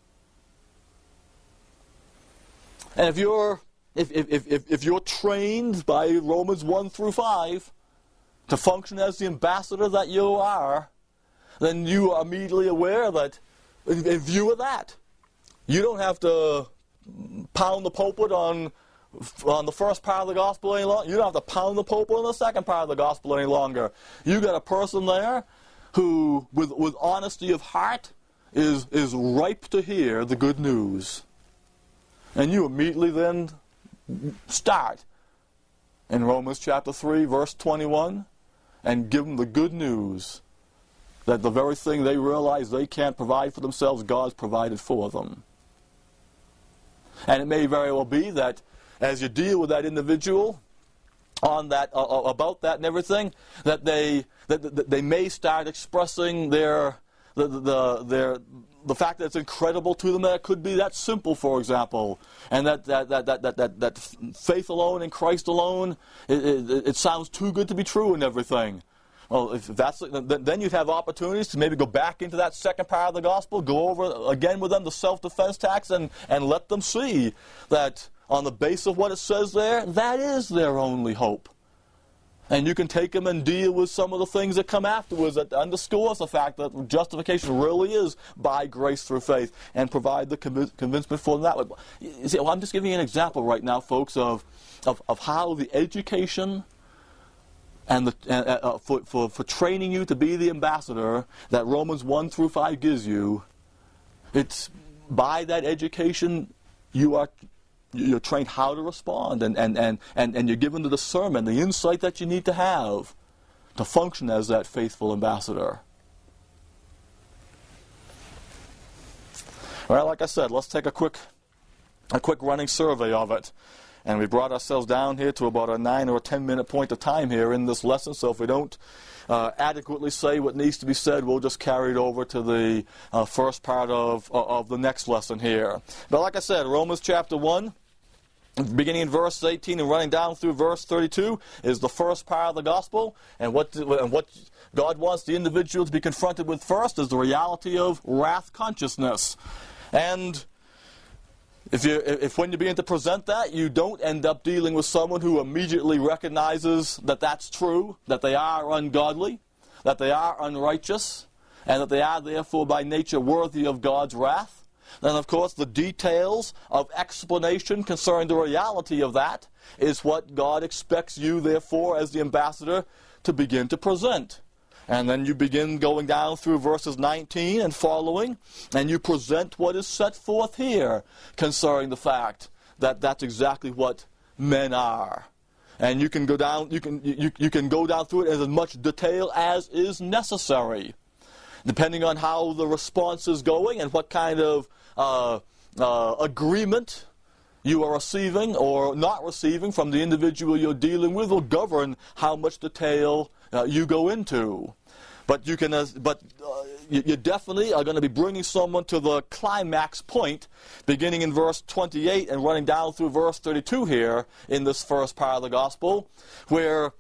And if you're trained by Romans 1 through 5 to function as the ambassador that you are, then you are immediately aware that, in view of that, you don't have to pound the pulpit on the first part of the gospel any longer. You don't have to pound the pulpit on the second part of the gospel any longer. You got a person there who, with honesty of heart, is ripe to hear the good news. And you immediately then start in Romans chapter 3, verse 21, and give them the good news that the very thing they realize they can't provide for themselves, God's provided for them. And it may very well be that as you deal with that individual on that, about that and everything, that they may start expressing the fact that it's incredible to them that it could be that simple, for example, and that faith alone in Christ alone, it sounds too good to be true and everything. Well, if that's, then you'd have opportunities to maybe go back into that second part of the gospel, go over again with them the self-defense tax, and let them see that on the basis of what it says there, that is their only hope. And you can take them and deal with some of the things that come afterwards that underscores the fact that justification really is by grace through faith, and provide the convincement for them that way. You see, well, I'm just giving you an example right now, folks, of how the education and for training you to be the ambassador that Romans 1 through 5 gives you. It's by that education you're trained how to respond, and you're given the discernment, the insight that you need to have to function as that faithful ambassador. Well, like I said, let's take a quick running survey of it. And we brought ourselves down here to about a 9 or 10 minute point of time here in this lesson. So if we don't adequately say what needs to be said, we'll just carry it over to the first part of the next lesson here. But like I said, Romans chapter 1, beginning in verse 18 and running down through verse 32, is the first part of the gospel. And what God wants the individual to be confronted with first is the reality of wrath consciousness. And if when you begin to present that, you don't end up dealing with someone who immediately recognizes that that's true, that they are ungodly, that they are unrighteous, and that they are therefore by nature worthy of God's wrath, then of course the details of explanation concerning the reality of that is what God expects you therefore as the ambassador to begin to present. And then you begin going down through verses 19 and following, and you present what is set forth here concerning the fact that that's exactly what men are. And you can go down. You can go down through it in as much detail as is necessary, depending on how the response is going and what kind of agreement you are receiving or not receiving from the individual you're dealing with will govern how much detail you go into. But you definitely are going to be bringing someone to the climax point, beginning in verse 28 and running down through verse 32 here in this first part of the gospel, where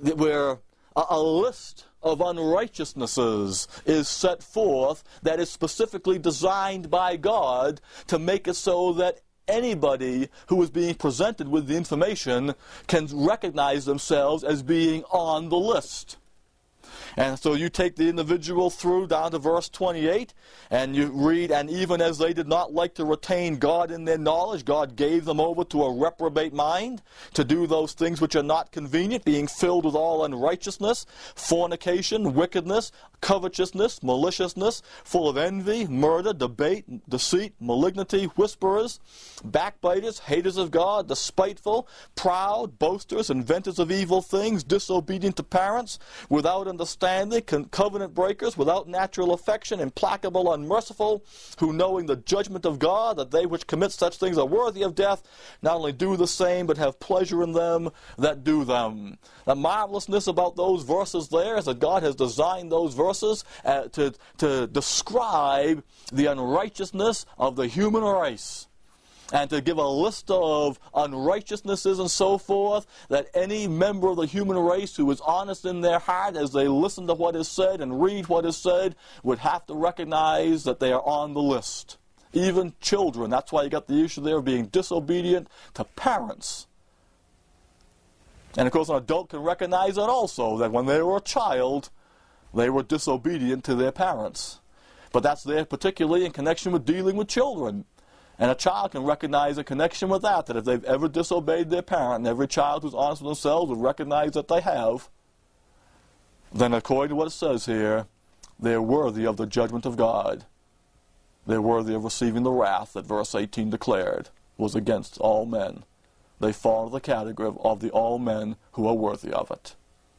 a list of unrighteousnesses is set forth that is specifically designed by God to make it so that anybody who is being presented with the information can recognize themselves as being on the list. And so you take the individual through down to verse 28, and you read, and even as they did not like to retain God in their knowledge, God gave them over to a reprobate mind to do those things which are not convenient, being filled with all unrighteousness, fornication, wickedness, covetousness, maliciousness, full of envy, murder, debate, deceit, malignity, whisperers, backbiters, haters of God, despiteful, proud, boasters, inventors of evil things, disobedient to parents, without understanding, covenant breakers, without natural affection, implacable, unmerciful, who knowing the judgment of God, that they which commit such things are worthy of death, not only do the same, but have pleasure in them that do them. The marvelousness about those verses there is that God has designed those verses to describe the unrighteousness of the human race, and to give a list of unrighteousnesses and so forth, that any member of the human race who is honest in their heart as they listen to what is said and read what is said would have to recognize that they are on the list. Even children. That's why you got the issue there of being disobedient to parents. And of course an adult can recognize that also, that when they were a child, they were disobedient to their parents. But that's there particularly in connection with dealing with children. And a child can recognize a connection with that if they've ever disobeyed their parent, and every child who's honest with themselves would recognize that they have, then according to what it says here, they're worthy of the judgment of God. They're worthy of receiving the wrath that verse 18 declared was against all men. They fall into the category of the all men who are worthy of it.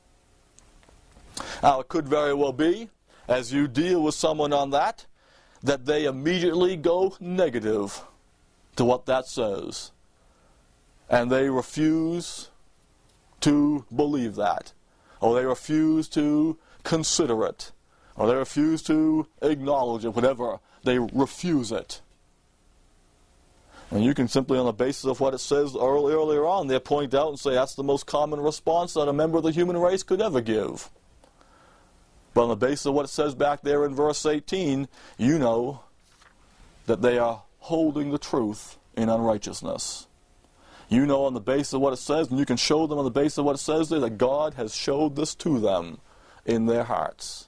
Now, it could very well be, as you deal with someone on that they immediately go negative to what that says. And they refuse to believe that. Or they refuse to consider it. Or they refuse to acknowledge it, whatever. They refuse it. And you can simply, on the basis of what it says earlier on, there point out and say that's the most common response that a member of the human race could ever give. But on the basis of what it says back there in verse 18, you know that they are holding the truth in unrighteousness. You know on the basis of what it says, and you can show them on the basis of what it says there, that God has showed this to them in their hearts.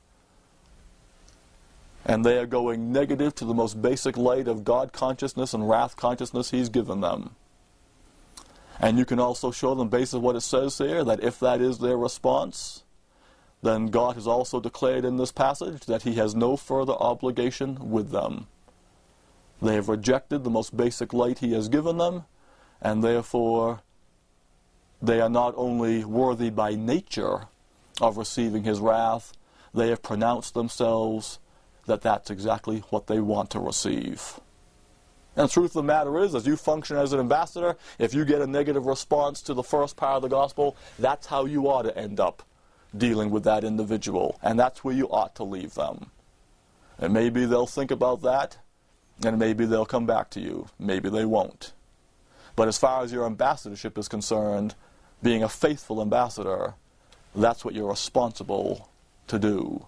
And they are going negative to the most basic light of God consciousness and wrath consciousness He's given them. And you can also show them based on what it says there, that if that is their response, then God has also declared in this passage that He has no further obligation with them. They have rejected the most basic light He has given them, and therefore they are not only worthy by nature of receiving His wrath, they have pronounced themselves that that's exactly what they want to receive. And the truth of the matter is, as you function as an ambassador, if you get a negative response to the first part of the gospel, that's how you ought to end up dealing with that individual, and that's where you ought to leave them. And maybe they'll think about that, and maybe they'll come back to you. Maybe they won't. But as far as your ambassadorship is concerned, being a faithful ambassador, that's what you're responsible to do.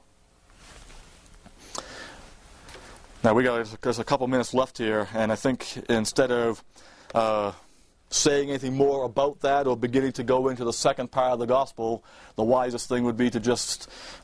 Now there's a couple minutes left here, and I think instead of saying anything more about that or beginning to go into the second part of the gospel, the wisest thing would be to just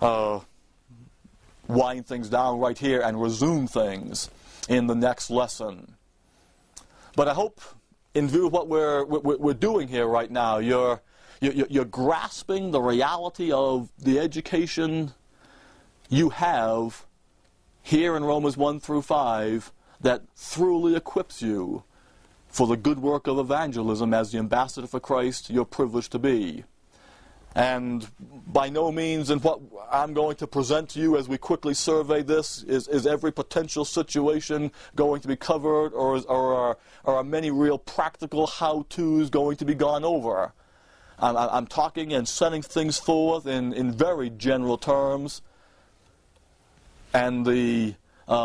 wind things down right here and resume things in the next lesson. But I hope, in view of what we're doing here right now, you're grasping the reality of the education you have here in Romans 1 through 5 that thoroughly equips you for the good work of evangelism as the ambassador for Christ you're privileged to be. And by no means in what I'm going to present to you as we quickly survey this is every potential situation going to be covered, or are many real practical how-tos going to be gone over. I'm talking and setting things forth in very general terms, and the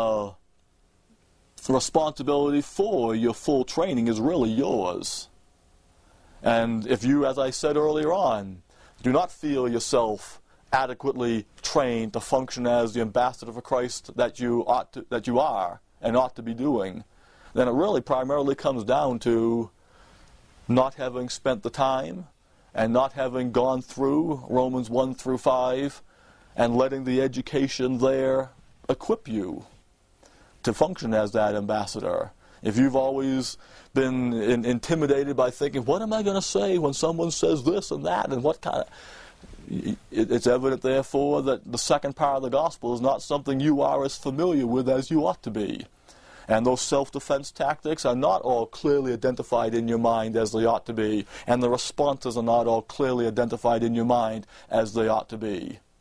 responsibility for your full training is really yours. And if you, as I said earlier on, do not feel yourself adequately trained to function as the ambassador for Christ that you are and ought to be doing, then it really primarily comes down to not having spent the time and not having gone through Romans 1 through 5 and letting the education there equip you to function as that ambassador. If you've always been intimidated by thinking, what am I going to say when someone says this and that, and what kind of... It's evident, therefore, that the second part of the gospel is not something you are as familiar with as you ought to be. And those self-defense tactics are not all clearly identified in your mind as they ought to be. And the responses are not all clearly identified in your mind as they ought to be.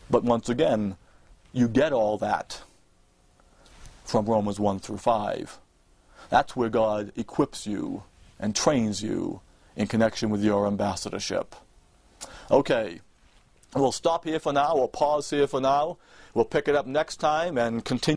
But once again, you get all that from Romans 1 through 5. That's where God equips you and trains you in connection with your ambassadorship. Okay, we'll stop here for now. We'll pause here for now. We'll pick it up next time and continue.